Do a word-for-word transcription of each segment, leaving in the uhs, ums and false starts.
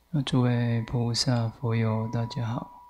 诸位菩萨、佛友，大家好。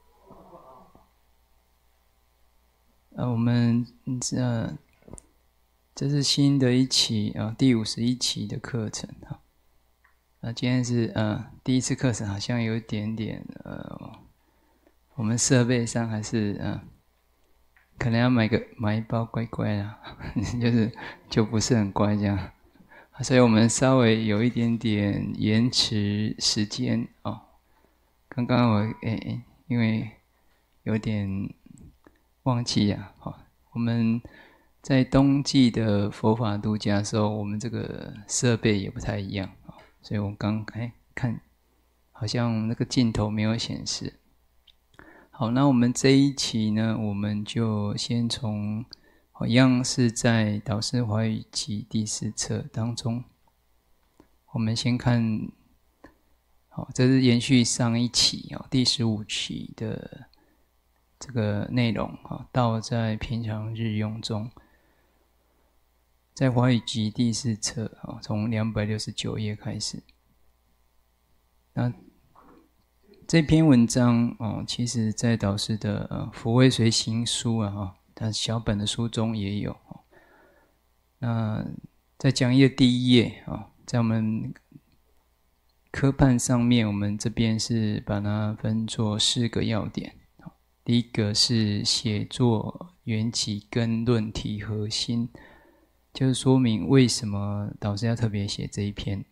呃，我们呃，这是新的一期啊、呃，第五十一期的课程哈。那今天是呃第一次课程，好像有一点点呃，我们设备上还是呃，可能要买个买一包乖乖啦，就是就不是很乖这样。所以我们稍微有一点点延迟时间哦。刚刚我诶，因为有点忘记啊，好，我们在冬季的佛法度假的时候，我们这个设备也不太一样啊，所以我刚哎看，好像那个镜头没有显示。好，那我们这一期呢，我们就先从一样是在《导师华语集》第四册当中，我们先看，好，这是延续上一期哦，第十五期的这个内容啊，道在平常日用中，在华语集第四册啊，从两百六十九页开始。那这篇文章哦，其实在导师的呃《福慧随行书》啊哈，他小本的书中也有。那在讲义的第一页啊，在我们科判上面，我们这边是把它分作四个要点。第一个是写作缘起跟论题核心，就是说明为什么导师要特别写这一篇。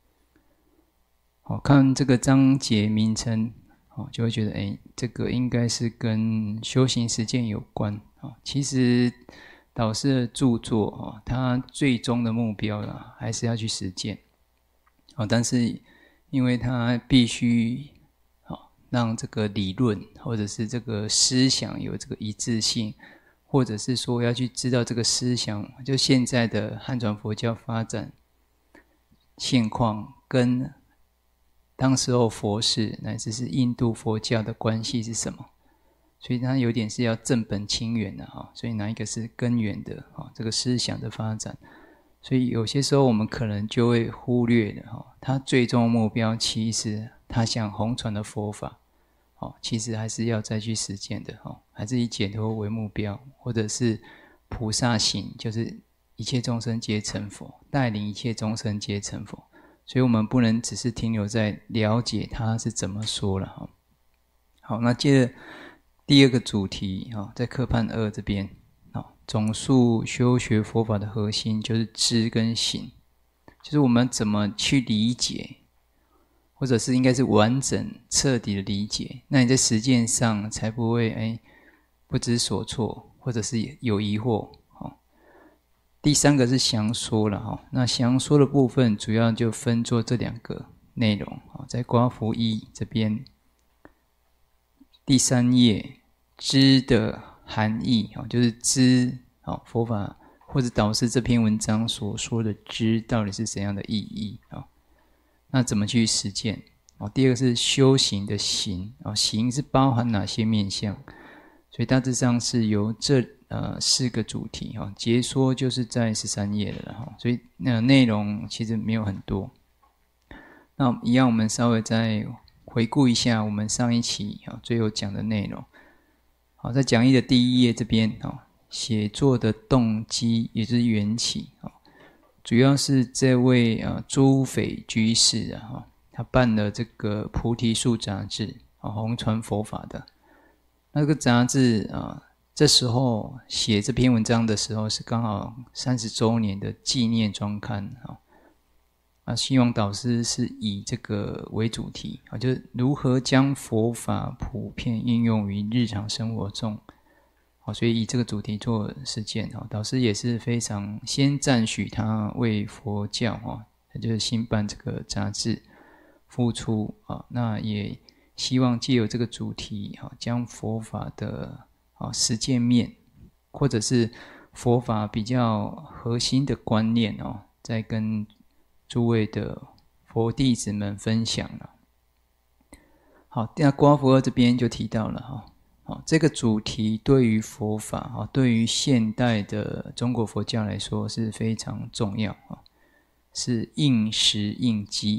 好，看这个章节名称，就会觉得，哎，这个应该是跟修行实践有关。其实导师的著作，他最终的目标啦，还是要去实践。但是因为他必须让这个理论或者是这个思想有这个一致性，或者是说要去知道这个思想，就现在的汉传佛教发展现况跟当时候佛事乃至是印度佛教的关系是什么，所以它有点是要正本清源的哈，所以哪一个是根源的哈，这个思想的发展，所以有些时候我们可能就会忽略了哈，它最终的目标其实它想弘传的佛法，哦，其实还是要再去实践的哈，还是以解脱为目标，或者是菩萨行，就是一切众生皆成佛，带领一切众生皆成佛。所以我们不能只是停留在了解它是怎么说了哈。好，那接着第二个主题哈，在科判二这边，总述修学佛法的核心就是知跟行，就是我们怎么去理解，或者是应该是完整彻底的理解，那你在实践上才不会哎不知所措，或者是有疑惑。第三个是详说了哈，那详说的部分主要就分作这两个内容，在刮符一这边第三页知的含义，就是知佛法或者导师这篇文章所说的知到底是怎样的意义，那怎么去实践。第二个是修行的行，行是包含哪些面向，所以大致上是由这呃四个主题哈，解说就是在十三页了哈，所以那内容其实没有很多。那一样，我们稍微再回顾一下我们上一期啊最后讲的内容。好，在讲义的第一页这边啊，写作的动机也就是缘起啊，主要是这位啊诸斐居士啊，他办了这个菩提树杂志啊，弘传佛法的。那个杂志啊，这时候写这篇文章的时候是刚好三十周年的纪念专刊啊，啊，希望导师是以这个为主题啊，就是如何将佛法普遍应用于日常生活中，啊，所以以这个主题做实践啊，导师也是非常先赞许他为佛教啊，他就是新办这个杂志付出啊，那也希望藉由这个主题啊，将佛法的啊实践面，或者是佛法比较核心的观念哦，再跟诸位的佛弟子们分享了。好，那刮符二这边就提到了哈，好，这个主题对于佛法啊，对于现代的中国佛教来说是非常重要啊，是应时应机啊。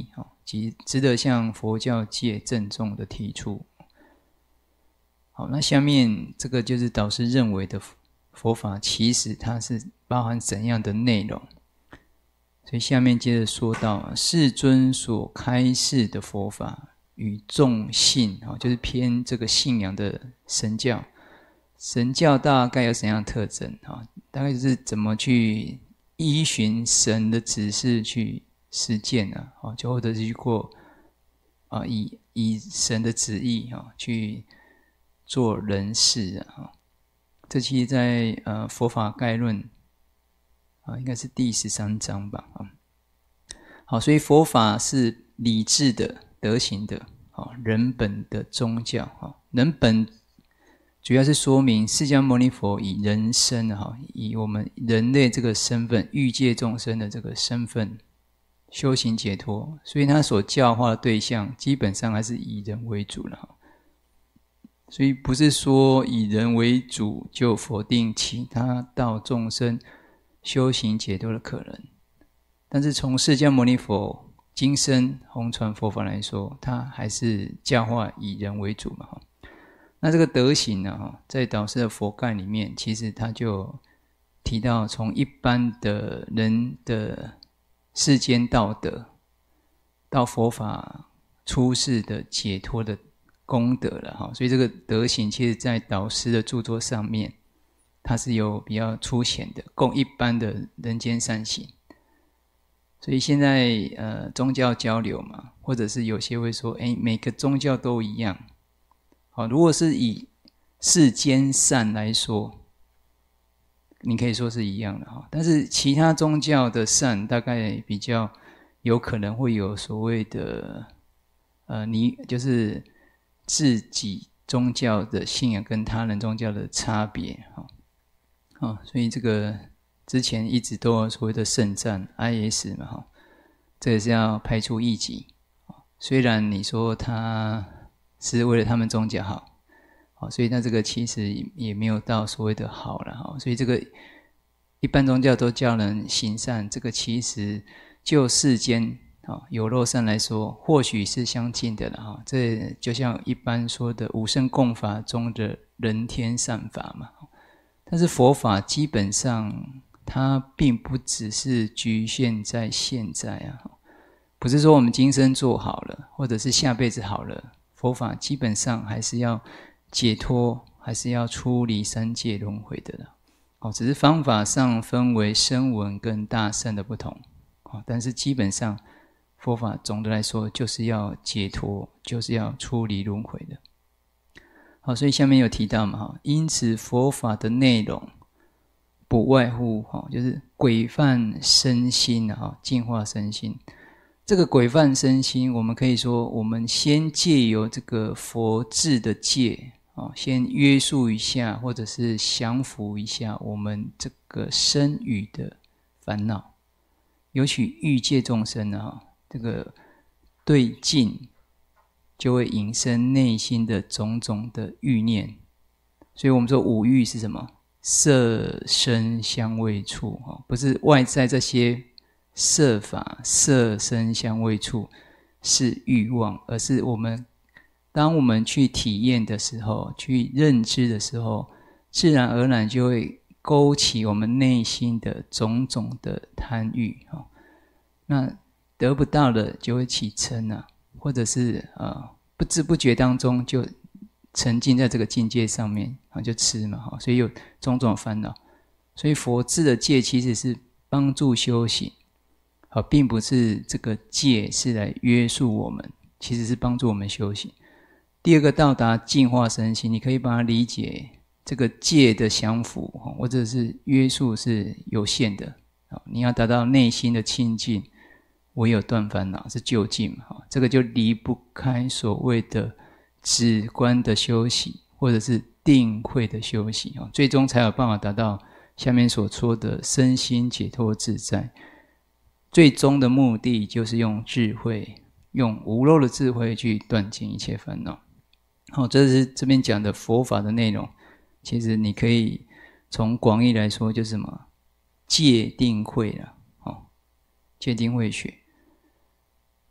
即值得向佛教界郑重的提出。好，那下面这个就是导师认为的佛法，其实它是包含怎样的内容？所以下面接着说到，世尊所开示的佛法与众信，就是偏这个信仰的神教。神教大概有怎样的特征？大概就是怎么去依循神的指示去实践啊，就或者是去过啊，以以神的旨意啊去做人事啊。这其实在呃佛法概论啊，应该是第十三章吧啊。好，所以佛法是理智的、德行的啊，人本的宗教啊，人本。主要是说明释迦牟尼佛以人身哈，以我们人类这个身份，欲界众生的这个身份，修行解脱，所以他所教化的对象基本上还是以人为主了。所以不是说以人为主就否定其他道众生修行解脱的可能，但是从释迦牟尼佛今生弘传佛法来说，他还是教化以人为主嘛。那这个德行呢，在导师的佛概里面，其实他就提到从一般的人的世间道德，到佛法出世的解脱的功德了哈。所以这个德行，其实在导师的著作上面，它是有比较粗浅的，供一般的人间善行。所以现在呃宗教交流嘛，或者是有些会说，哎，每个宗教都一样。好，如果是以世间善来说，你可以说是一样的哈。但是其他宗教的善，大概比较有可能会有所谓的，呃，你就是自己宗教的信仰跟他人宗教的差别哈。好，所以这个之前一直都有所谓的圣战 I S 嘛哈，这也是要排除异己。虽然你说他是为了他们宗教好，好，所以那这个其实也没有到所谓的好了哈。所以这个一般宗教都教人行善，这个其实就世间啊有漏善来说，或许是相近的了哈。这就像一般说的五圣共法中的人天善法嘛。但是佛法基本上它并不只是局限在现在啊，不是说我们今生做好了，或者是下辈子好了。佛法基本上还是要解脱，还是要出离三界轮回的了。哦，只是方法上分为声闻跟大乘的不同。哦，但是基本上佛法总的来说就是要解脱，就是要出离轮回的。好，所以下面有提到嘛，因此佛法的内容不外乎就是规范身心啊，净化身心。这个规范身心，我们可以说，我们先借由这个佛制的戒啊，先约束一下，或者是降服一下我们这个身语的烦恼。尤其欲界众生啊，这个对境就会引生内心的种种的欲念。所以我们说五欲是什么？色、声、香、味、触，不是外在这些色法、色声香味触是欲望，而是我们当我们去体验的时候，去认知的时候，自然而然就会勾起我们内心的种种的贪欲。那得不到的就会起嗔啊，或者是呃不知不觉当中就沉浸在这个境界上面，就吃嘛，所以有种种烦恼。所以佛制的戒其实是帮助修行，并不是这个戒是来约束我们，其实是帮助我们修行。第二个到达净化身心，你可以把它理解这个戒的降服或者是约束是有限的。你要达到内心的清净，唯有断烦恼是究竟嘛，这个就离不开所谓的止观的修习，或者是定慧的修习，最终才有办法达到下面所说的身心解脱自在。最终的目的就是用智慧，用无漏的智慧去断尽一切烦恼。好，这是这边讲的佛法的内容。其实你可以从广义来说，就是什么戒定慧啦，戒定慧学。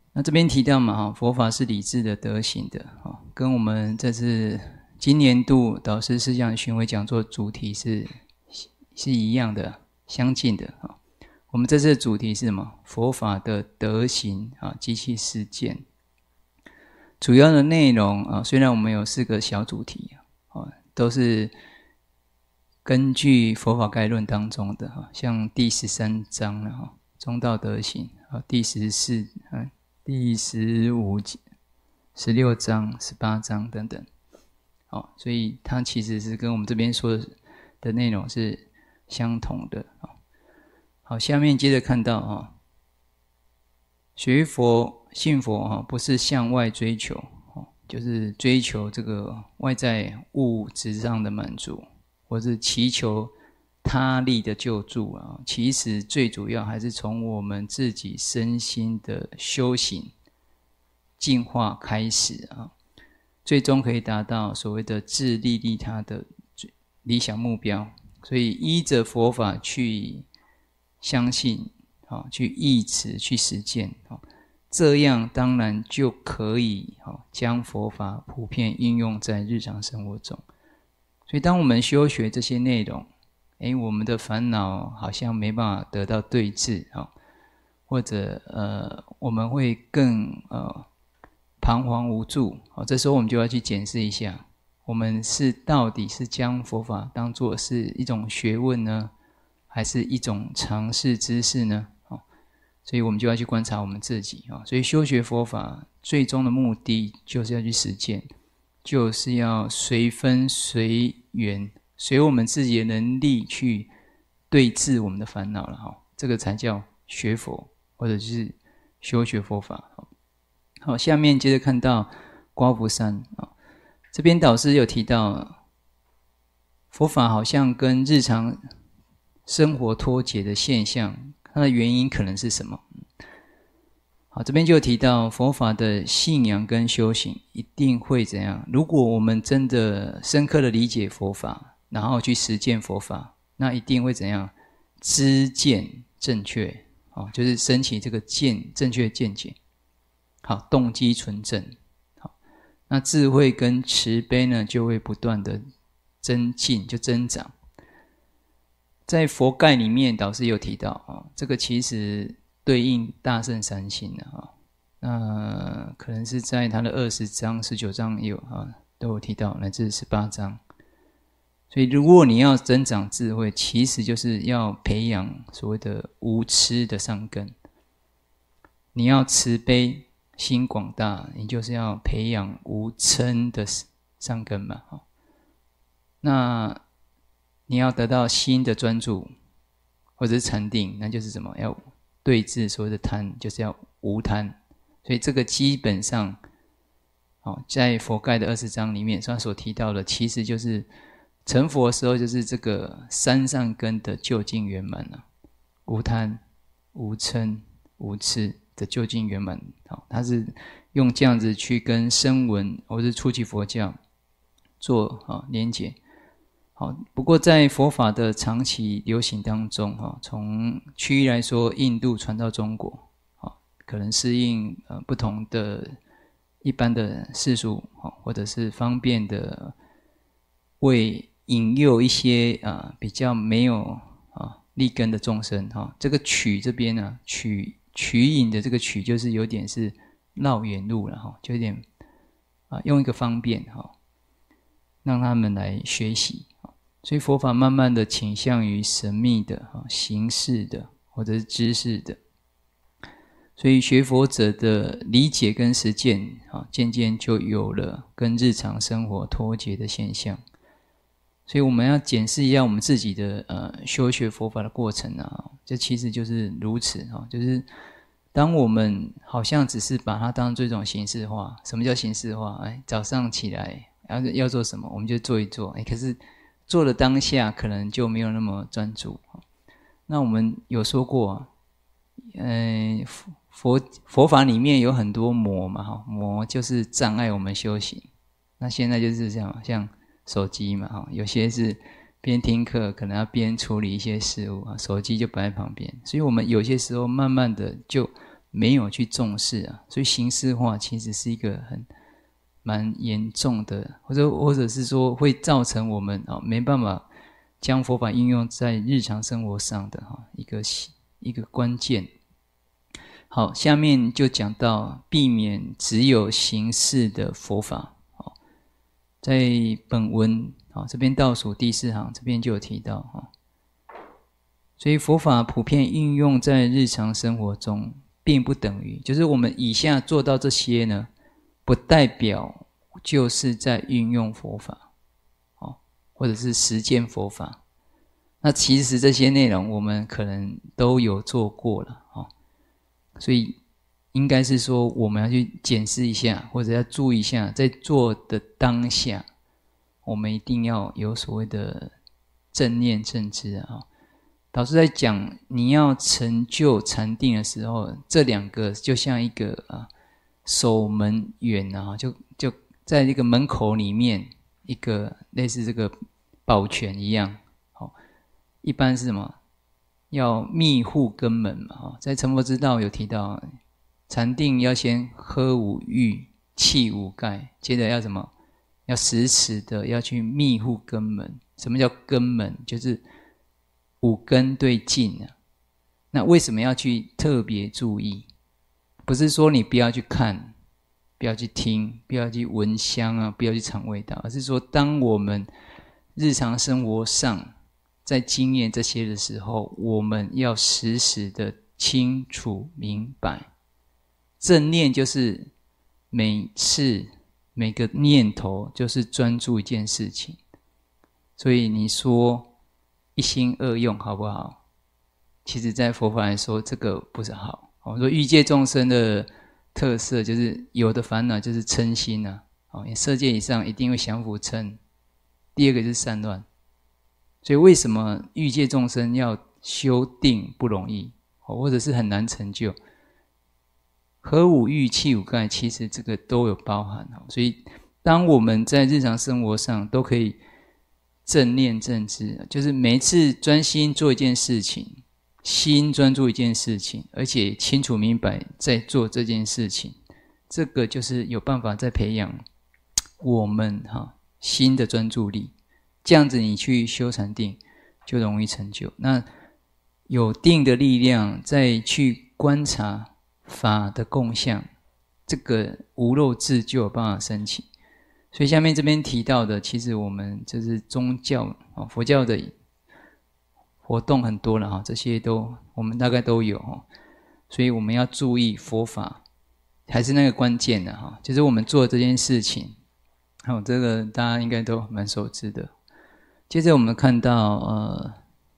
那这边提到嘛，哈，佛法是理智的德行的，哈，跟我们这次今年度导师思想巡回讲座主题是是一样的，相近的，哈。我们这次的主题是什么？佛法的德行啊，及其实践。主要的内容啊，虽然我们有四个小主题啊，都是根据佛法概论当中的哈，像第十三章了哈，中道德行啊，第十四、啊、第十五、十六章、十八章等等，好，所以它其实是跟我们这边说的内容是相同的啊。好，下面接着看到啊，学佛信佛啊，不是向外追求，就是追求这个外在物质上的满足，或是祈求他力的救助啊。其实最主要还是从我们自己身心的修行进化开始啊，最终可以达到所谓的自利利他的理想目标。所以依着佛法去相信，去忆持，去实践，这样当然就可以将佛法普遍应用在日常生活中。所以当我们修学这些内容，诶，我们的烦恼好像没办法得到对治，或者呃，我们会更呃彷徨无助。这时候我们就要去检视一下，我们是到底是将佛法当作是一种学问呢，还是一种常识知识呢？所以我们就要去观察我们自己。所以修学佛法最终的目的就是要去实践，就是要随分随缘，随我们自己的能力去对治我们的烦恼了。这个才叫学佛，或者是修学佛法。好，下面接着看到刮胡山，这边导师有提到佛法好像跟日常生活脱节的现象，它的原因可能是什么？好，这边就提到佛法的信仰跟修行一定会怎样？如果我们真的深刻的理解佛法，然后去实践佛法，那一定会怎样？知见正确，就是升起这个见正确的见解。好，动机纯正。好，那智慧跟慈悲呢，就会不断的增进，就增长。在佛概里面，导师有提到啊，这个其实对应大乘三性的啊，那可能是在他的二十章、十九章也有啊，都有提到，乃至十八章。所以，如果你要增长智慧，其实就是要培养所谓的无痴的善根。你要慈悲心广大，你就是要培养无嗔的善根嘛。那你要得到心的专注，或者是禅定，那就是什么？要对治所谓的贪，就是要无贪。所以这个基本上，在佛概的二十章里面，他所提到的，其实就是成佛的时候，就是这个三善根的究竟圆满了，无贪、无嗔、无痴的究竟圆满。好，他是用这样子去跟声闻或是初期佛教做啊连结。好，不过在佛法的长期流行当中，哈，从区域来说，印度传到中国，好，可能适应呃不同的一般的世俗，好，或者是方便的为引诱一些啊比较没有啊立根的众生，哈，这个取这边呢，取取引的这个取就是有点是绕远路了，哈，就有点啊用一个方便，哈，让他们来学习。所以佛法慢慢的倾向于神秘的、形式的或者是知识的，所以学佛者的理解跟实践渐渐就有了跟日常生活脱节的现象。所以我们要检视一下我们自己的呃修学佛法的过程啊，这其实就是如此，就是当我们好像只是把它当作一种形式化。什么叫形式化？哎，早上起来要要做什么，我们就做一做，哎，可是做的当下可能就没有那么专注。那我们有说过，呃，佛佛法里面有很多魔嘛，魔就是障碍我们修行。那现在就是这样，像手机嘛，有些是边听课可能要边处理一些事物，手机就摆在旁边。所以我们有些时候慢慢的就没有去重视啊，所以形式化其实是一个很蛮严重的，或者或者是说会造成我们啊没办法将佛法应用在日常生活上的哈一个一个关键。好，下面就讲到避免只有形式的佛法。在本文这边倒数第四行这边就有提到，所以佛法普遍运用在日常生活中，并不等于就是我们以下做到这些呢，不代表就是在运用佛法，或者是实践佛法。那其实这些内容我们可能都有做过了，所以应该是说我们要去检视一下，或者要注意一下，在做的当下我们一定要有所谓的正念正知啊。导师在讲你要成就禅定的时候，这两个就像一个啊守门员啊，就就在一个门口里面，一个类似这个保全一样。好，一般是什么？要密护根门嘛。在成佛之道有提到，禅定要先呵五欲，弃五盖，接着要什么？要时时的要去密护根门。什么叫根门？就是五根对境啊。那为什么要去特别注意？不是说你不要去看，不要去听，不要去闻香啊，不要去尝味道，而是说当我们日常生活上在经验这些的时候，我们要时时的清楚明白。正念就是每次每个念头就是专注一件事情，所以你说一心二用好不好？其实在佛法来说这个不是好。我说欲界众生的特色就是有的烦恼就是嗔心啊，色界以上一定会降伏嗔。第二个就是散乱，所以为什么欲界众生要修定不容易，或者是很难成就？和五欲弃五盖，其实这个都有包含。所以当我们在日常生活上都可以正念正知，就是每一次专心做一件事情，心专注一件事情，而且清楚明白在做这件事情，这个就是有办法在培养我们哈心的专注力。这样子你去修禅定就容易成就。那有定的力量再去观察法的共相，这个无漏智就有办法升起。所以下面这边提到的，其实我们就是宗教佛教的活动很多了，这些都我们大概都有。所以我们要注意佛法还是那个关键的，就是我们做这件事情，这个大家应该都蛮熟知的。接着我们看到呃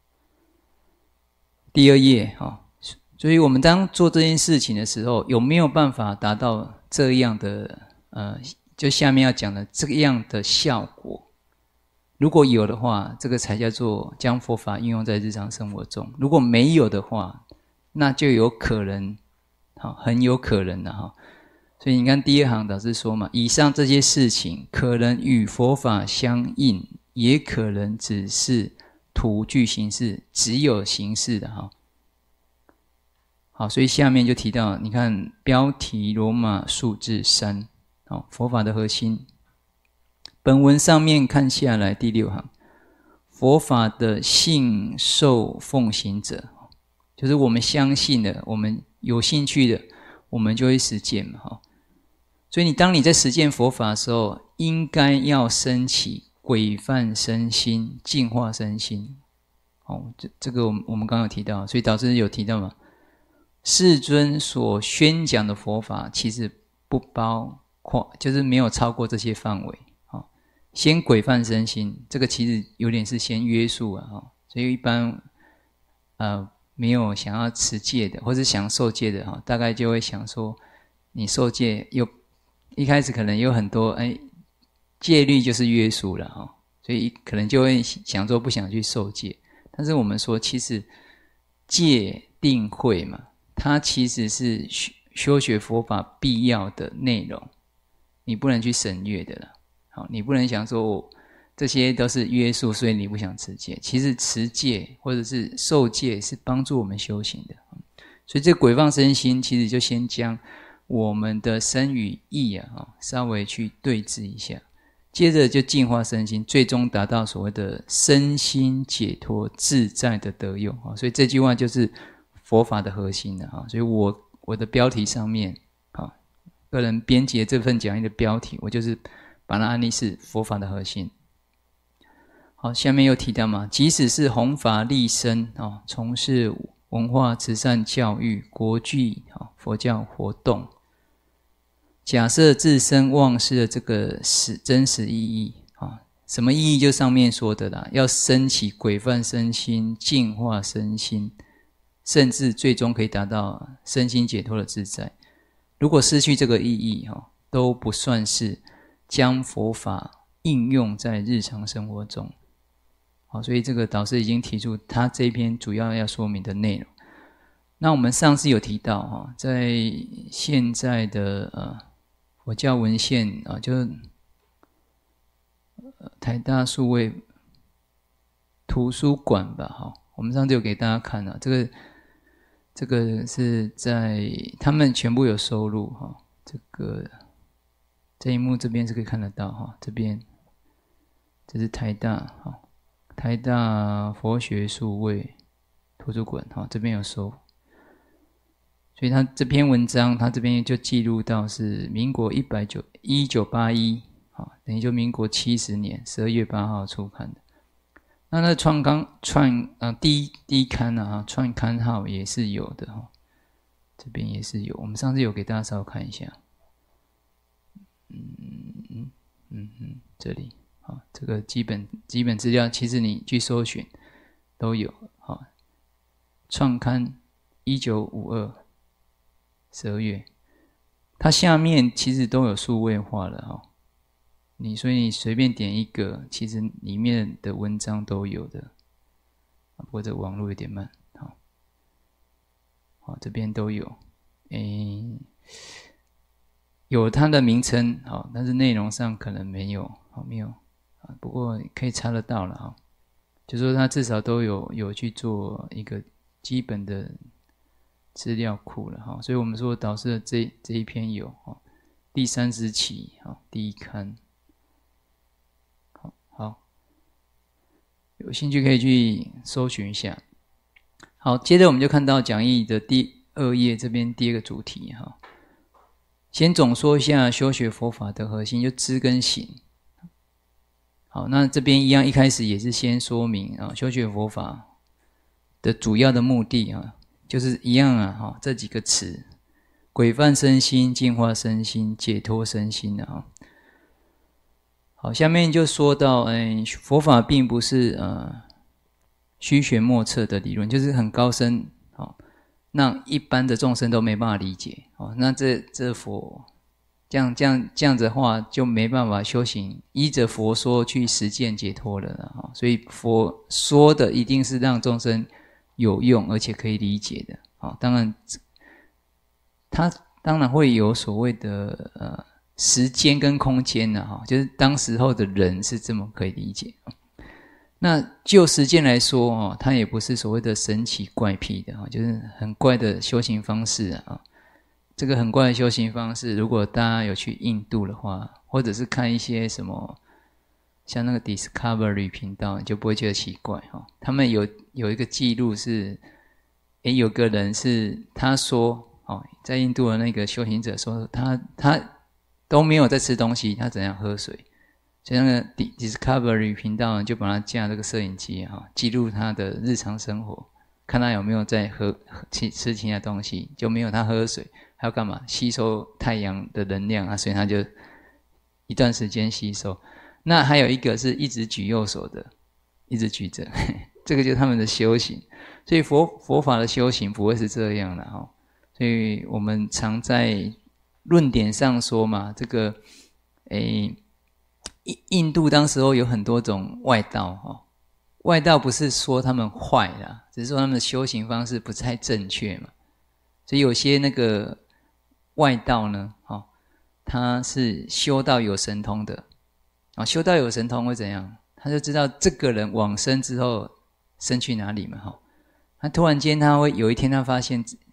第二页，所以我们当做这件事情的时候，有没有办法达到这样的呃，就下面要讲的这样的效果？如果有的话，这个才叫做将佛法应用在日常生活中。如果没有的话，那就有可能，好，很有可能的哈。所以你看第二行导师说嘛，以上这些事情可能与佛法相应，也可能只是图具形式，只有形式的哈。好，所以下面就提到，你看标题罗马数字三，好，佛法的核心。本文上面看下来，第六行，佛法的信受奉行者，就是我们相信的，我们有兴趣的，我们就会实践嘛。所以你当你在实践佛法的时候，应该要升起规范身心、净化身心。哦，这这个我们我们刚刚有提到，所以导师有提到嘛，世尊所宣讲的佛法其实不包括，就是没有超过这些范围。哦，先规范身心，这个其实有点是先约束啊。哦，所以一般呃没有想要持戒的，或是想受戒的，哦，大概就会想说，你受戒又一开始可能有很多哎戒律就是约束了，哦，所以可能就会想说不想去受戒。但是我们说，其实戒定慧嘛，它其实是修学佛法必要的内容，你不能去省略的了。好，你不能想说，哦，这些都是约束，所以你不想持戒。其实持戒或者是受戒是帮助我们修行的。 所以这个鬼放身心，其实就先将我们的身与意啊，稍微去对治一下，接着就净化身心，最终达到所谓的身心解脱自在的得用啊。所以这句话就是佛法的核心了啊。所以我我的标题上面啊，个人编辑这份讲义的标题，我就是把它安立是佛法的核心。好，下面又提到嘛，即使是弘法利生啊，从事文化慈善教育、国际啊佛教活动，假设自身忘失的这个实真实意义啊，什么意义？就上面说的啦，要升起规范身心、净化身心，甚至最终可以达到身心解脱的自在。如果失去这个意义哈，都不算是将佛法应用在日常生活中。好，所以这个导师已经提出他这一篇主要要说明的内容。那我们上次有提到哈，在现在的呃佛教文献啊，就台大数位图书馆吧，哈，我们上次有给大家看了，这个这个是在他们全部有收录哈，这个这一幕这边是可以看得到哈，这边这是台大哈。台大佛学数位图书馆，哈，这边有收，所以他这篇文章，他这边就记录到是民国一九八一，啊，等于就民国七十年十二月八号出刊的。那那创刊创啊第一第一刊啊，创刊号也是有的哈，这边也是有，我们上次有给大家稍微看一下，嗯嗯嗯嗯，这里。啊，这个基本基本资料，其实你去搜寻都有。好，创刊一九五二十二月，它下面其实都有数位化了哈。你所以你随便点一个，其实里面的文章都有的。不过这网络有点慢，好，好这边都有，诶，有它的名称，好，但是内容上可能没有，好没有。不过可以查得到了哈，就说他至少都有有去做一个基本的资料库了哈，所以我们说导师的这这一篇有哈，第三十期哈，第一刊，好，好，有兴趣可以去搜寻一下。好，接着我们就看到讲义的第二页这边第二个主题哈，先总说一下修学佛法的核心，就知跟行。好，那这边一样，一开始也是先说明啊，修学佛法的主要的目的啊，就是一样啊，哈，这几个词：规范身心、净化身心、解脱身心的哈。好，下面就说到，哎，佛法并不是呃虚玄莫测的理论，就是很高深，好，让一般的众生都没办法理解，哦，那这这佛。这样这样这样子的话，就没办法修行，依着佛说去实践解脱了啦。所以佛说的一定是让众生有用，而且可以理解的。当然，他当然会有所谓的呃时间跟空间的哈，就是当时候的人是这么可以理解。那就实践来说哦，它也不是所谓的神奇怪癖的哈，就是很怪的修行方式啊。这个很怪的修行方式，如果大家有去印度的话，或者是看一些什么像那个 Discovery 频道，你就不会觉得奇怪哈。他们有有一个记录是，诶，有个人是他说哦，在印度的那个修行者说，他他都没有在吃东西，他怎样喝水？所以那个 Discovery 频道就把他架这个摄影机哈，记录他的日常生活，看他有没有在喝吃吃其他东西，就没有他喝水。还要干嘛？吸收太阳的能量啊，所以他就一段时间吸收。那还有一个是一直举右手的，一直举着，这个就是他们的修行。所以佛佛法的修行不会是这样的哈。所以我们常在论点上说嘛，这个诶，印度当时候有很多种外道哈。外道不是说他们坏啦，只是说他们的修行方式不太正确嘛。所以有些那个外道呢，哦，他是修到有神通的，哦，修到有神通会怎样？他就知道这个人往生之后生去哪里嘛，哈、哦。他突然间他会有一天他发现，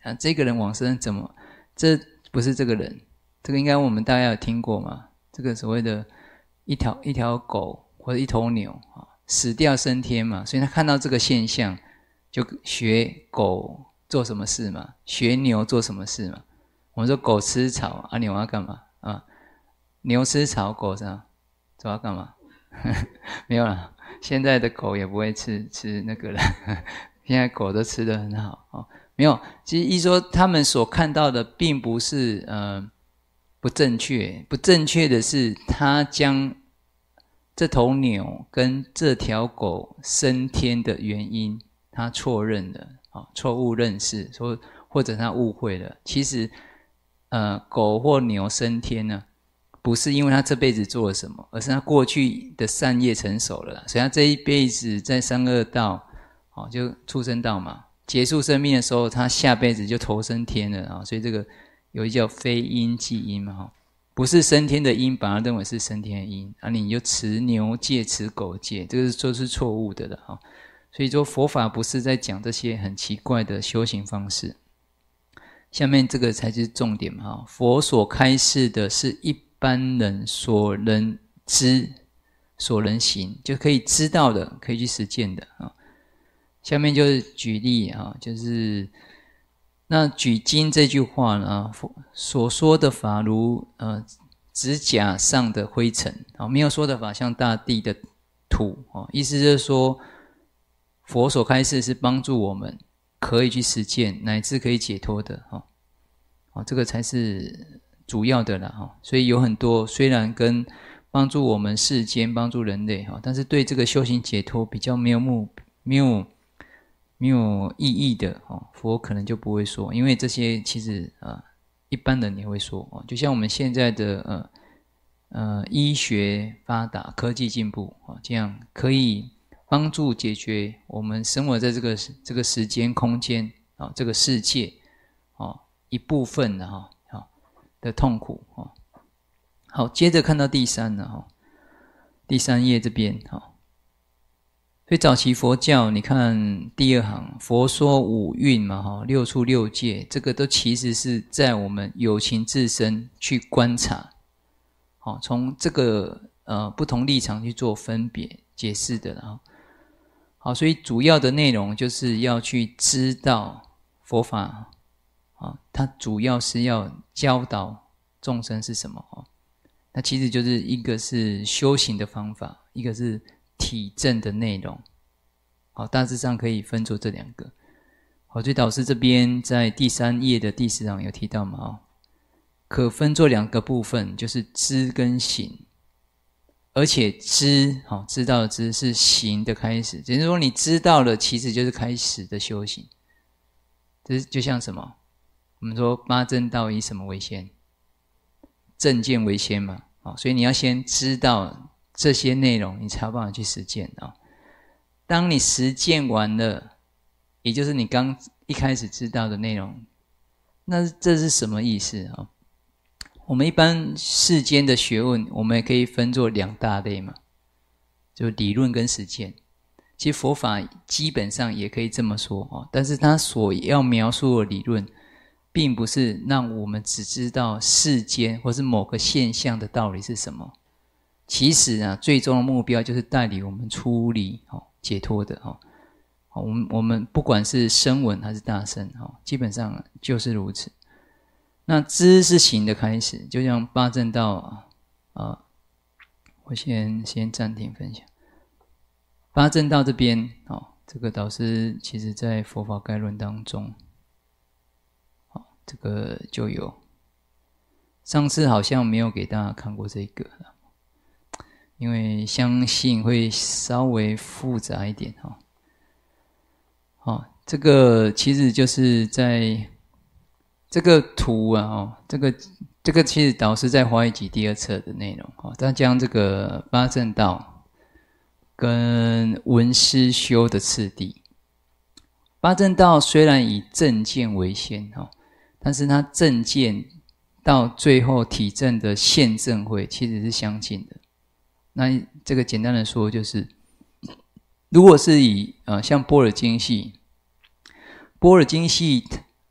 啊，这个人往生怎么？这不是这个人，这个应该我们大家有听过嘛？这个所谓的一条一条狗或者一头牛啊，死掉升天嘛，所以他看到这个现象，就学狗做什么事嘛，学牛做什么事嘛。我们说狗吃草啊，牛要干嘛啊？牛吃草，狗啥？走要干嘛？没有啦，现在的狗也不会吃吃那个了，现在狗都吃得很好哦。没有，其实一说他们所看到的并不是呃不正确，不正确的是他将这头牛跟这条狗升天的原因，他错认了啊，错误认识，说或者他误会了。其实，呃，狗或牛升天呢，不是因为他这辈子做了什么，而是他过去的善业成熟了，所以他这一辈子在三恶道，哦，就畜生道嘛，结束生命的时候，他下辈子就投升天了啊。所以这个有一叫非因即因嘛，哈。不是升天的因，把它认为是升天的因啊，你就持牛戒、持狗戒，这个就是错误的了哈。所以说佛法不是在讲这些很奇怪的修行方式。下面这个才是重点嘛哈，佛所开示的是一般人所能知、所能行，就可以知道的，可以去实践的啊。下面就是举例啊，就是那举经这句话呢，所说的法如呃指甲上的灰尘啊，没有说的法像大地的土啊，意思就是说，佛所开示是帮助我们可以去实践，乃至可以解脱的哈。啊，这个才是主要的啦哈。所以有很多虽然跟帮助我们世间、帮助人类哈，但是对这个修行解脱比较没有目没有。没有意义的哦，佛可能就不会说，因为这些其实啊，一般人也会说哦。就像我们现在的呃呃医学发达、科技进步啊，这样可以帮助解决我们生活在这个这个时间、空间啊，这个世界哦一部分的哈啊的痛苦啊。好，接着看到第三了哈，第三页这边哈。所以早期佛教，你看第二行，佛说五蕴嘛，哈，六处六界，这个都其实是在我们有情自身去观察，好，从这个呃不同立场去做分别解释的啦。好，所以主要的内容就是要去知道佛法，啊，它主要是要教导众生是什么哦。那其实就是一个是修行的方法，一个是体证的内容，好，大致上可以分作这两个。好，所以导师这边在第三页的第十行有提到嘛，哦，可分作两个部分，就是知跟行。而且知，好，知道的知是行的开始，只是说你知道了，其实就是开始的修行。这就像什么？我们说八正道以什么为先？正见为先嘛，好，所以你要先知道这些内容，你才有办法去实践啊。当你实践完了，也就是你刚一开始知道的内容，那这是什么意思啊？我们一般世间的学问，我们也可以分作两大类嘛，就理论跟实践。其实佛法基本上也可以这么说啊，但是它所要描述的理论，并不是让我们只知道世间或是某个现象的道理是什么。其实啊，最终的目标就是带领我们出离解脱的哈。我们我们不管是声闻还是大乘哈，基本上就是如此。那知是行的开始，就像八正道啊，呃，我先先暂停分享。八正道这边哦，这个导师其实在佛法概论当中，哦，这个就有。上次好像没有给大家看过这个，因为相信会稍微复杂一点哈。哦，这个其实就是在这个图啊，哦，这个这个其实导师在华严集第二册的内容哦，他将这个八正道跟闻思修的次第。八正道虽然以正见为先哈，但是他正见到最后体证的现证会其实是相近的。那这个简单的说就是，如果是以呃像般若经系，般若经系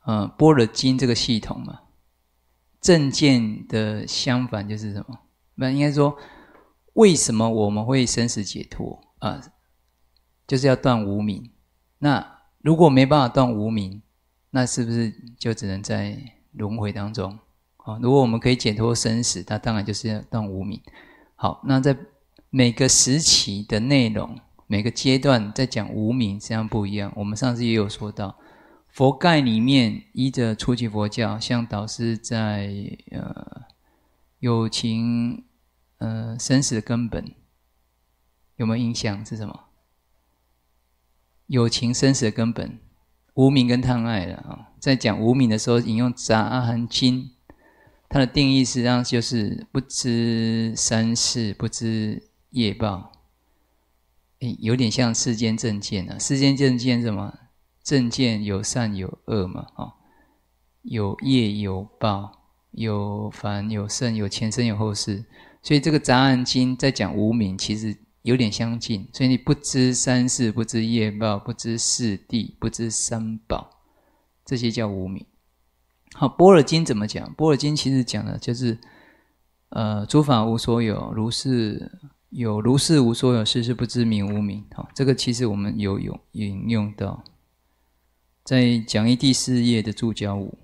呃般若经这个系统嘛，正见的相反就是什么？那应该说，为什么我们会生死解脱啊、呃？就是要断无明。那如果没办法断无明，那是不是就只能在轮回当中？好，如果我们可以解脱生死，那当然就是要断无明。好，那在每个时期的内容，每个阶段在讲无明实际上不一样。我们上次也有说到，佛概里面依着初期佛教，像导师在呃有情呃生死的根本，有没有印象是什么？有情生死的根本，无明跟贪爱了啊。在讲无明的时候，引用《杂阿含经》，它的定义实际上就是不知三世，不知业报。诶，有点像世间正见啊。世间正见是什么？正见有善有恶嘛，哦，有业有报，有凡有圣，有前生有后世。所以这个《杂阿含经》在讲无明，其实有点相近。所以你不知三世，不知业报，不知四谛，不知三宝，这些叫无明。好，《般若经》怎么讲？《般若经》其实讲的就是，呃，诸法无所有，如是有，如是无所有，是是不知名无明。好，这个其实我们有有引用到，在讲义第四页的注脚五。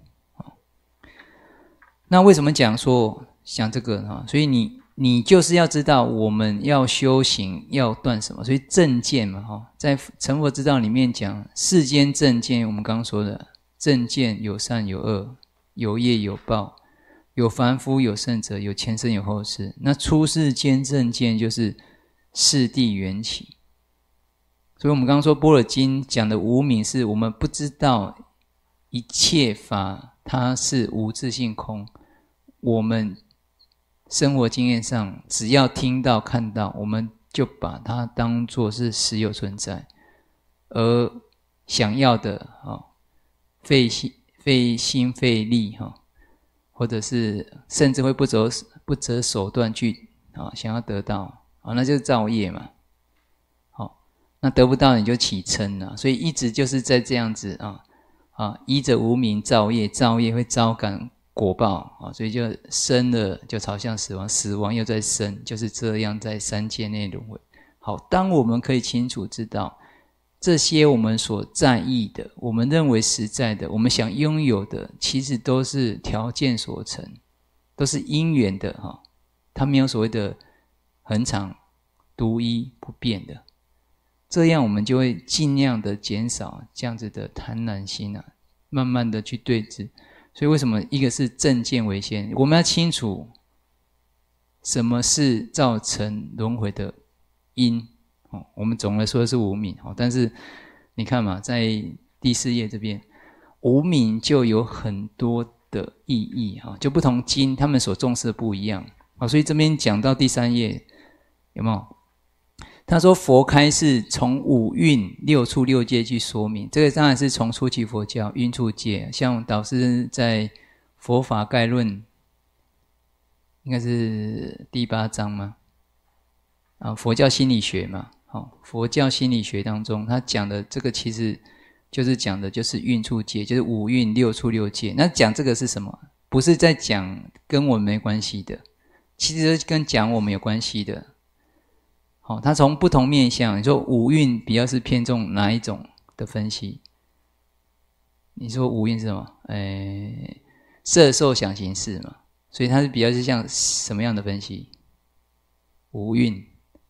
那为什么讲说讲这个呢？所以你你就是要知道我们要修行要断什么，所以正见嘛，哈，在成佛之道里面讲世间正见，我们刚刚说的正见有善有恶，有业有报，有凡夫有圣者，有前生有后世。那出世间正见就是四谛缘起。所以我们刚刚说般若经讲的无明，是我们不知道一切法它是无自性空。我们生活经验上只要听到看到，我们就把它当作是实有存在，而想要的费心费心费力，或者是甚至会不择不择手段去想要得到，那就是造业嘛。好，那得不到你就起嗔了，所以一直就是在这样子啊啊，依着无明造业，造业会招感果报啊，所以就生了就朝向死亡，死亡又在生，就是这样在三界内轮回。好，当我们可以清楚知道这些我们所在意的，我们认为实在的，我们想拥有的，其实都是条件所成，都是因缘的哈，它没有所谓的恒常、独一不变的。这样我们就会尽量的减少这样子的贪婪心啊，慢慢的去对治。所以为什么一个是正见为先？我们要清楚什么是造成轮回的因。我们总的说的是无明，但是你看嘛，在第四页这边，无明就有很多的意义，就不同经他们所重视的不一样。所以这边讲到第三页，有没有？他说佛开示从五蕴六处六界去说明，这个当然是从初期佛教蕴处界，像导师在佛法概论应该是第八章吗？啊，佛教心理学嘛，好，佛教心理学当中他讲的这个其实就是讲的就是蕴处界，就是五蕴六处六界。那讲这个是什么？不是在讲跟我们没关系的，其实跟讲我们有关系的。好，他从不同面向，你说五蕴比较是偏重哪一种的分析？你说五蕴是什么？诶，色受想行识嘛，所以它是比较是像什么样的分析？五蕴，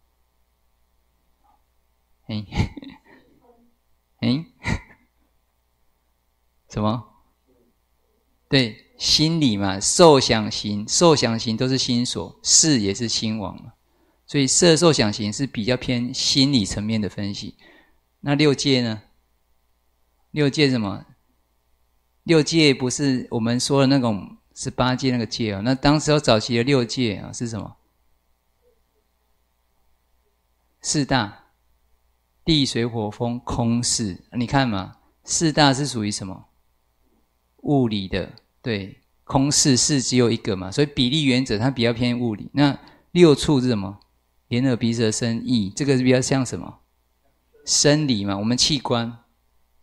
诶，诶，什么？对，心理嘛，受想行，受想行都是心所，识也是心王嘛。所以色受想行是比较偏心理层面的分析。那六界呢？六界是什么？六界不是我们说的那种十八界那个界哦。那当时候早期的六界啊是什么？四大：地水火风空识。你看嘛，四大是属于什么？物理的，对，空识是只有一个嘛，所以比例原则它比较偏物理。那六处是什么？眼耳鼻舌身意，这个是比较像什么？生理嘛，我们器官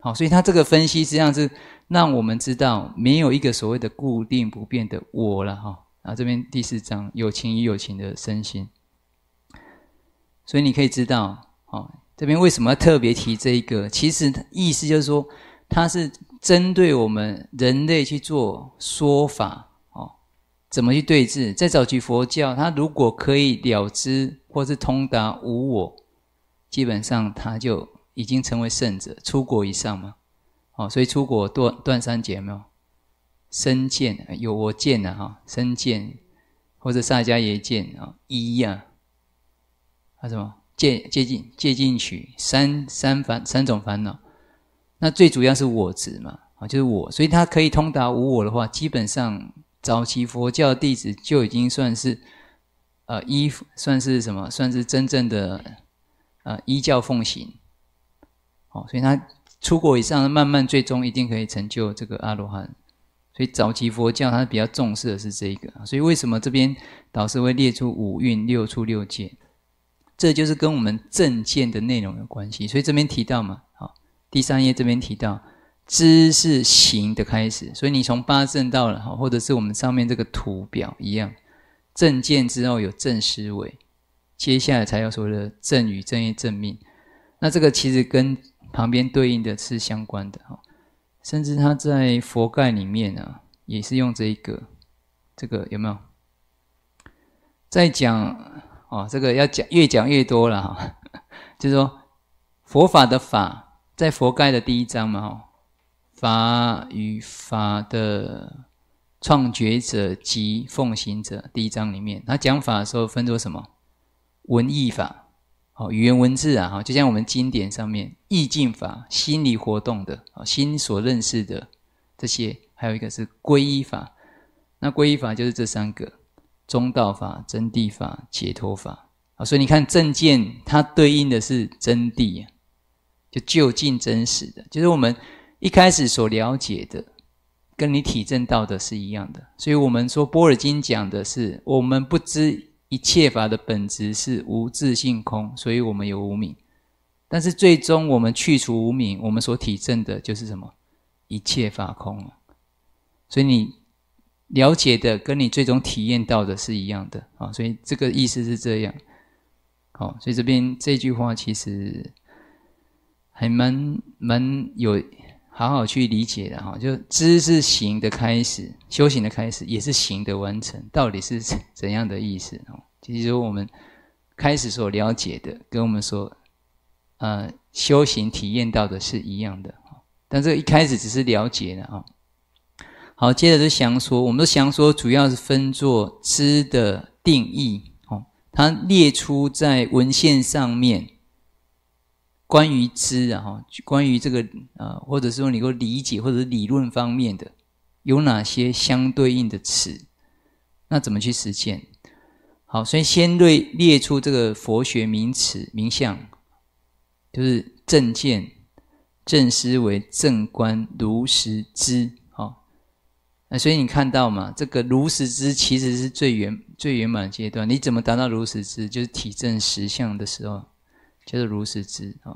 好，所以他这个分析实际上是让我们知道没有一个所谓的固定不变的我了哈。啊，这边第四章有情与有情的身心，所以你可以知道，哦，这边为什么要特别提这一个？其实意思就是说，它是针对我们人类去做说法，哦，怎么去对治？在早期佛教，它如果可以了知或是通达无我，基本上他就已经成为圣者，出国以上嘛。哦，所以出国断断三劫有没有？身见有我见啊，哈，身见或者萨迦耶见啊，一啊，啊什么戒戒禁戒禁取三三烦三种烦恼，那最主要是我执嘛，啊就是我，所以他可以通达无我的话，基本上早期佛教弟子就已经算是呃依算是什么？算是真正的呃依教奉行，哦，所以他出国以上，慢慢最终一定可以成就这个阿罗汉。所以早期佛教它比较重视的是这一个，所以为什么这边导师会列出五蕴六处六界，这就是跟我们正见的内容有关系。所以这边提到嘛，好，第三页这边提到知是行的开始，所以你从八正到了，或者是我们上面这个图表一样，正见之后有正思维，接下来才有所谓的正语、正业、正命。那这个其实跟旁边对应的是相关的，甚至他在佛概里面啊，也是用这一个，这个有没有？在讲哦，这个要讲越讲越多了哈，就是说佛法的法，在佛概的第一章嘛，哈，法与法的创觉者及奉行者，第一章里面，他讲法的时候分作什么？文义法。哦，语言文字啊，就像我们经典上面意境法，心理活动的，心所认识的这些，还有一个是皈依法。那皈依法就是这三个：中道法、真谛法、解脱法。啊，所以你看正见，它对应的是真谛，就究竟真实的，就是我们一开始所了解的，跟你体证到的是一样的。所以我们说般若经讲的是，我们不知一切法的本质是无自性空，所以我们有无明。但是最终我们去除无明，我们所体证的就是什么？一切法空。所以你了解的跟你最终体验到的是一样的，所以这个意思是这样。好，所以这边这句话其实还蛮蛮有好好去理解的哈，就知是行的开始，修行的开始，也是行的完成，到底是怎样的意思？其实我们开始所了解的，跟我们所呃修行体验到的是一样的，但这一开始只是了解的啊。好，接着是详说，我们的详说主要是分作知的定义，哦，它列出在文献上面。关于知啊，关于这个呃，或者是说你够理解或者是理论方面的，有哪些相对应的词？那怎么去实践？好，所以先列列出这个佛学名词名相，就是正见、正思维、正观、如实知。好，那所以你看到嘛，这个如实知其实是最圆最圆满的阶段。你怎么达到如实知？就是体证实相的时候。就是如实知啊，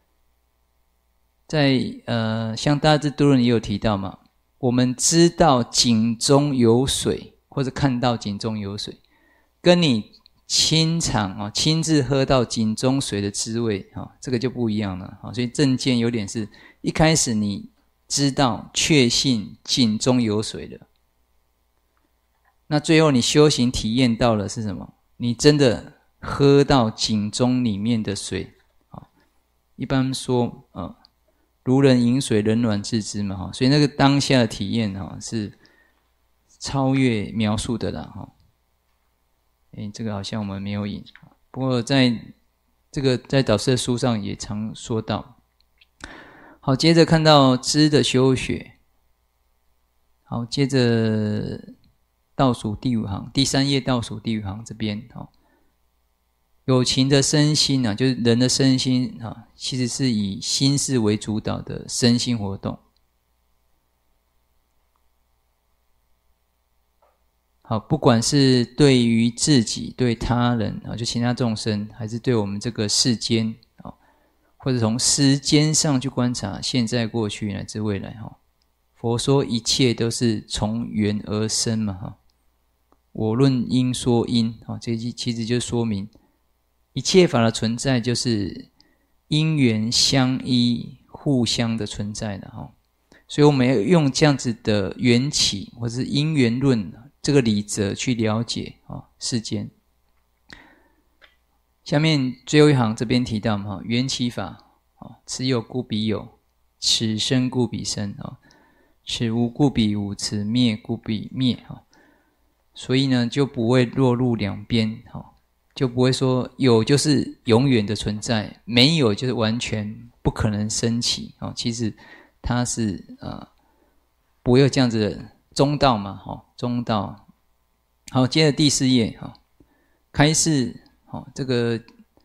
在呃，像大智度论也有提到嘛，我们知道井中有水，或者看到井中有水，跟你亲尝啊，亲自喝到井中水的滋味啊，这个就不一样了啊。所以正见有点是一开始你知道确信井中有水了，那最后你修行体验到了是什么？你真的喝到井中里面的水，一般说，呃，如人饮水，冷暖自知嘛，哈，所以那个当下的体验，哈，是超越描述的啦，哈。诶，这个好像我们没有引，不过在这个在导师的书上也常说到。好，接着看到知的修学，好，接着倒数第五行，第三页倒数第五行这边，哈。有情的身心啊，就是人的身心啊，其实是以心事为主导的身心活动。好，不管是对于自己、对他人啊，就其他众生，还是对我们这个世间啊， 或者从时间上去观察现在、过去乃至未来哈。佛说一切都是从缘而生嘛哈。我论因说因哈，这其实就说明一切法的存在就是因缘相依、互相的存在的哈。所以我们要用这样子的缘起或是因缘论这个理则去了解啊世间。下面最后一行这边提到嘛，缘起法，此有故彼有，此生故彼生，此无故彼无，此灭故彼灭。所以呢，就不会落入两边，就不会说有就是永远的存在，没有就是完全不可能升起。其实它是呃，不会有这样子的中道嘛，哈，中道。好，接着第四页哈，开示，好，这个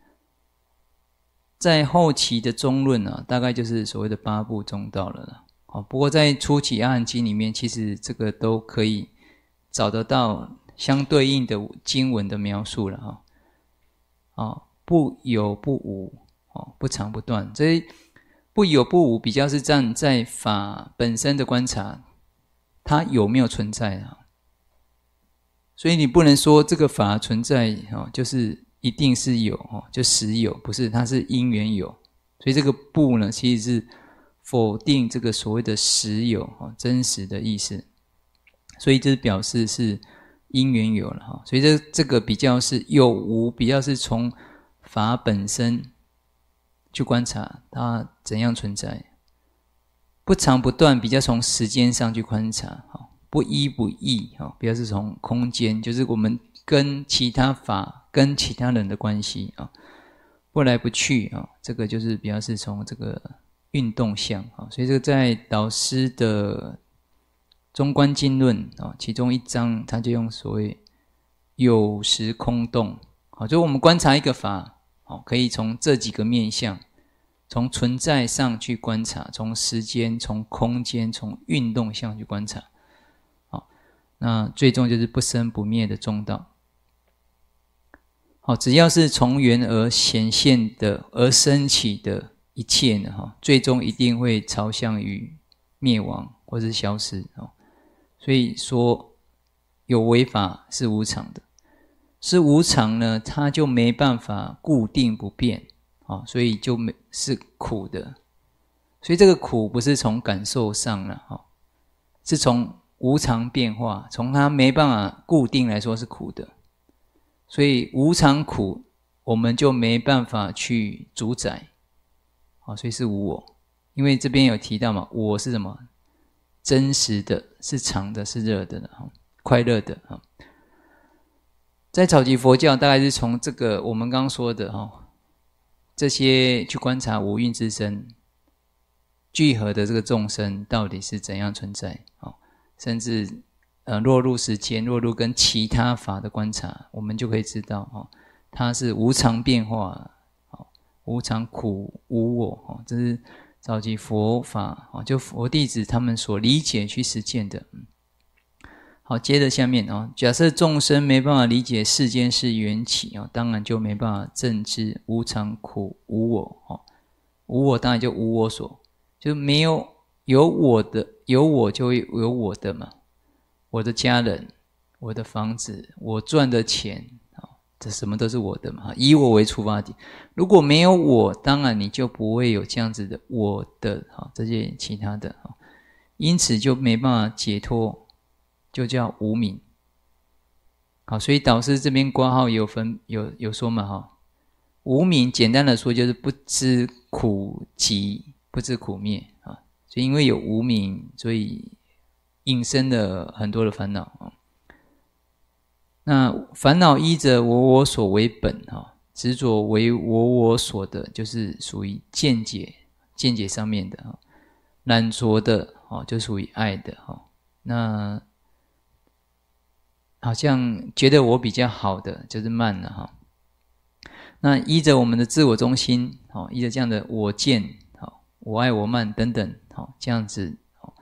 在后期的中论啊，大概就是所谓的八部中道了啦。好，不过在初期阿含经里面，其实这个都可以找得到相对应的经文的描述了哈。啊，不有不无，哦，不长不断，这不有不无比较是站在法本身的观察，它有没有存在啊？所以你不能说这个法存在就是一定是有，就实有，不是，它是因缘有。所以这个不呢，其实是否定这个所谓的实有真实的意思。所以这表示是因缘有了，所以这这个比较是有无，比较是从法本身去观察它怎样存在。不长不断比较从时间上去观察，不依不异比较是从空间，就是我们跟其他法跟其他人的关系，不来不去，这个就是比较是从这个运动相。所以这个在导师的中观经论其中一章，他就用所谓有时空洞，就我们观察一个法，可以从这几个面向，从存在上去观察，从时间、从空间、从运动上去观察。好，那最终就是不生不灭的中道。好，只要是从缘而显现的、而升起的一切呢，最终一定会朝向于灭亡或是消失。所以说，有为法是无常的，是无常呢，它就没办法固定不变。哦，所以就没是苦的，所以这个苦不是从感受上了，哦，是从无常变化，从它没办法固定来说是苦的，所以无常苦，我们就没办法去主宰，哦，所以是无我，因为这边有提到嘛，我是什么？真实的，是常的，是热的，快乐的。在早期佛教，大概是从这个我们刚刚说的哈。这些去观察五蕴之身聚合的这个众生到底是怎样存在，甚至呃落入时间，落入跟其他法的观察，我们就可以知道它是无常变化，无常苦无我，这是早期佛法就佛弟子他们所理解去实践的。好，接着下面啊，假设众生没办法理解世间是缘起啊，当然就没办法证知无常苦无我哦。无我当然就无我所，就没有有我的，有我就会有我的嘛，我的家人，我的房子，我赚的钱啊，这什么都是我的嘛，以我为出发点。如果没有我，当然你就不会有这样子的我的啊这些其他的啊，因此就没办法解脱。就叫无明。好，所以导师这边括号有分有有说嘛哈，无明简单的说就是不知苦集，不知苦灭啊。所以因为有无明，所以引生了很多的烦恼啊。那烦恼依着我我所为本哈，执着为我我所的，就是属于见解见解上面的哈。染着的哦，就属于爱的哈。那好像觉得我比较好的就是慢了哈。那依着我们的自我中心，依着这样的我见、我爱我慢等等，这样子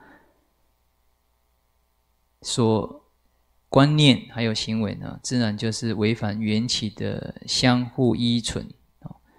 所观念还有行为呢，自然就是违反缘起的相互依存。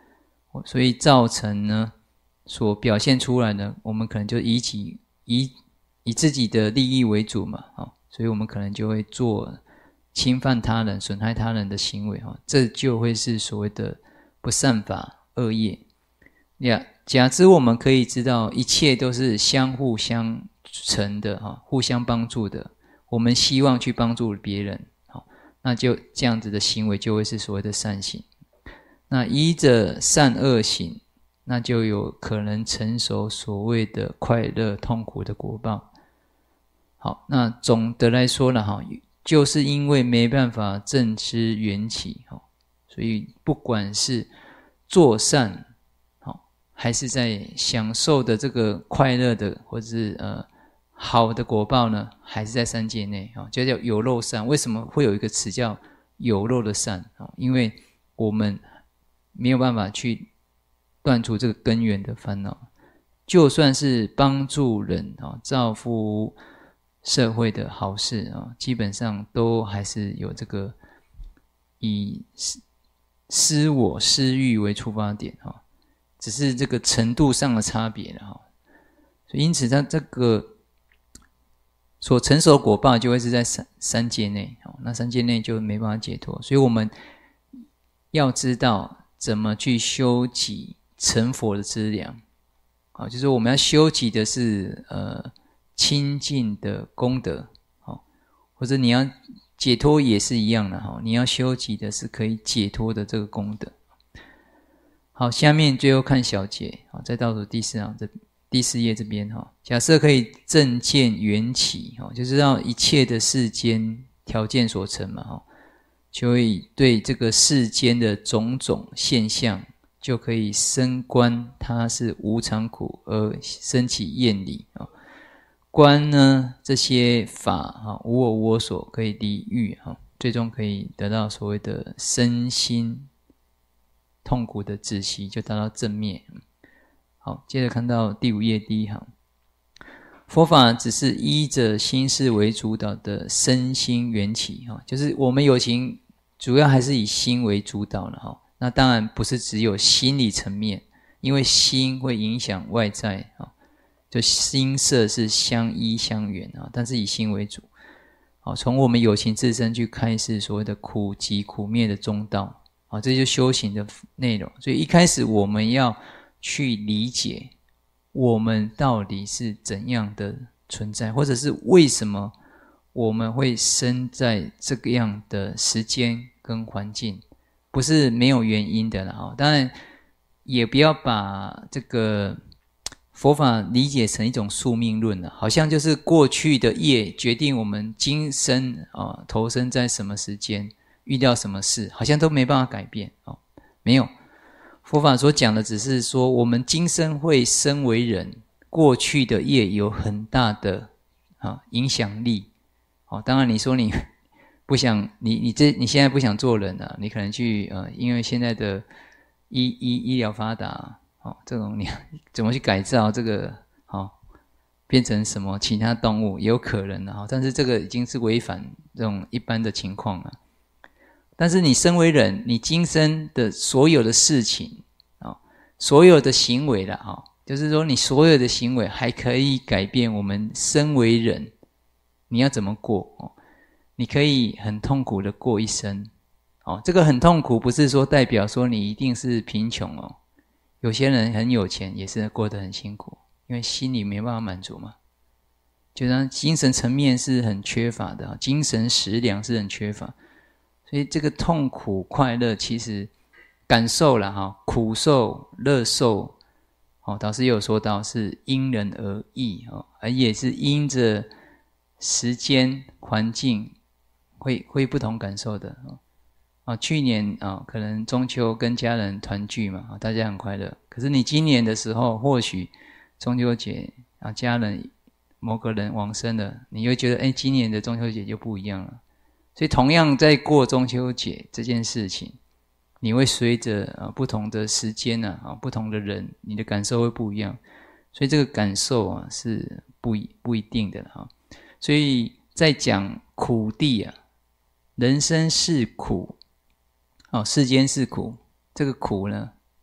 所以造成呢所表现出来呢，我们可能就以己以以自己的利益为主嘛，所以我们可能就会做侵犯他人、损害他人的行为，这就会是所谓的不善法恶业。假之我们可以知道一切都是相互相成的，互相帮助的，我们希望去帮助别人，那就这样子的行为就会是所谓的善行。那依着善恶行，那就有可能成熟所谓的快乐痛苦的果报。好，那总的来说呢，就是因为没办法正知缘起，所以不管是做善还是在享受的这个快乐的或者是呃好的果报呢，还是在三界内，就叫有漏善。为什么会有一个词叫有漏的善？因为我们没有办法去断除这个根源的烦恼，就算是帮助人造福社会的好事，基本上都还是有这个以私我私欲为出发点，只是这个程度上的差别了。所以因此它这个所成熟的果报就会是在三三界内，那三界内就没办法解脱。所以我们要知道怎么去修己成佛的资粮，就是我们要修己的是呃清净的功德，或者你要解脱也是一样的，你要修己的是可以解脱的这个功德。好，下面最后看小节，在倒数第四行这第四页这边，假设可以正见缘起，就是让一切的世间条件所成嘛，就会对这个世间的种种现象，就可以深观它是无常苦而生起厌离。观呢这些法无我我所，可以离欲，最终可以得到所谓的身心痛苦的止息，就达到正灭。好，接着看到第五页第一行，佛法只是依着心事为主导的身心缘起，就是我们有情主要还是以心为主导了。那当然不是只有心理层面，因为心会影响外在，就心色是相依相缘，但是以心为主。从我们有情自身去开示所谓的苦集苦灭的中道，这就是修行的内容。所以一开始我们要去理解我们到底是怎样的存在，或者是为什么我们会生在这个样的时间跟环境，不是没有原因的啦。当然也不要把这个佛法理解成一种宿命论了，好像就是过去的业决定我们今生、哦、投生在什么时间遇到什么事，好像都没办法改变、哦、没有，佛法所讲的只是说我们今生会生为人，过去的业有很大的、哦、影响力、哦、当然你说你不想你你这你现在不想做人了、啊，你可能去呃，因为现在的医医医疗发达，哦，这种你怎么去改造这个，哦，变成什么其他动物也有可能的、哦、但是这个已经是违反这种一般的情况了。但是你身为人，你今生的所有的事情，哦，所有的行为啦，哦，就是说你所有的行为还可以改变我们身为人你要怎么过，哦，你可以很痛苦的过一生，哦，这个很痛苦不是说代表说你一定是贫穷哦，有些人很有钱也是过得很辛苦，因为心里没办法满足嘛，就像精神层面是很缺乏的，精神食粮是很缺乏，所以这个痛苦快乐其实感受啦，哈，苦受乐受，哦，导师有说到是因人而异，哦，而也是因着时间环境会会不同感受的，哦。啊，去年啊，可能中秋跟家人团聚嘛，大家很快乐。可是你今年的时候，或许中秋节啊，家人某个人往生了，你会觉得，哎，今年的中秋节就不一样了。所以，同样在过中秋节这件事情，你会随着啊不同的时间啊，啊不同的人，你的感受会不一样。所以这个感受啊是不一不一定的哈。所以在讲苦地啊，人生是苦。哦，世间是苦，这个苦呢，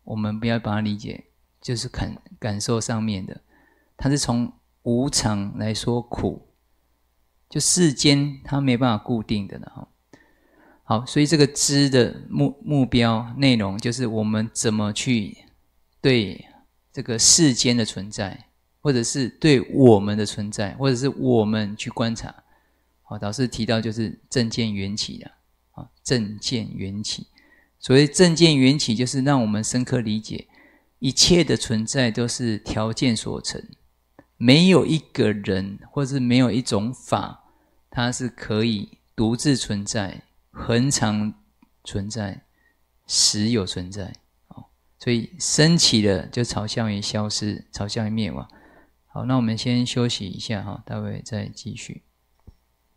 我们不要把它理解就是感感受上面的，它是从无常来说苦，就世间它没办法固定的了。好，所以这个知的目目标内容就是我们怎么去对这个世间的存在，或者是对我们的存在，或者是我们去观察。好，导师提到就是正见缘起啦。好，正见缘起，所谓正见缘起就是让我们深刻理解一切的存在都是条件所成，没有一个人或是没有一种法它是可以独自存在，恒常存在，实有存在。所以升起了就朝向于消失，朝向于灭亡。好，那我们先休息一下哈，待会再继续。